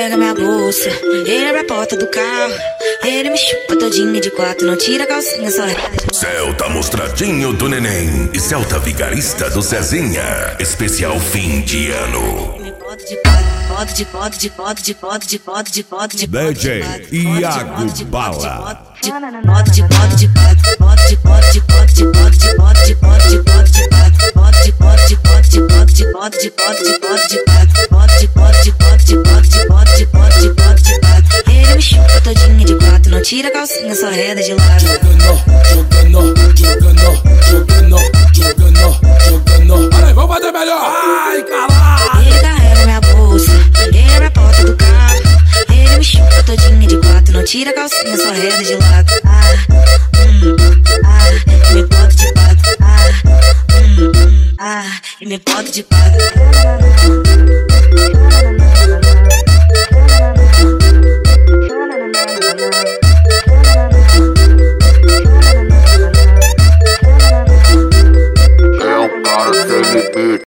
carrega minha bolsa, ele abre a porta do carro, ele me chupa todinha de quatro, não tira a calcinha, só Celta Mostradinho do Neném e Celta Vigarista do Zezinha. Especial fim de ano. DJ Iago Bala. Ele me chupa todinha de quatro, não tira a calcinha, só reda de lado. Olha aí, vamos fazer melhor. Ai, caralho. Ele carrega minha bolsa, ele abre a porta do carro, ele me chupa todinha de quatro, não tira a calcinha, só reda de lado. Me bota de quatro. E me bota de quatro.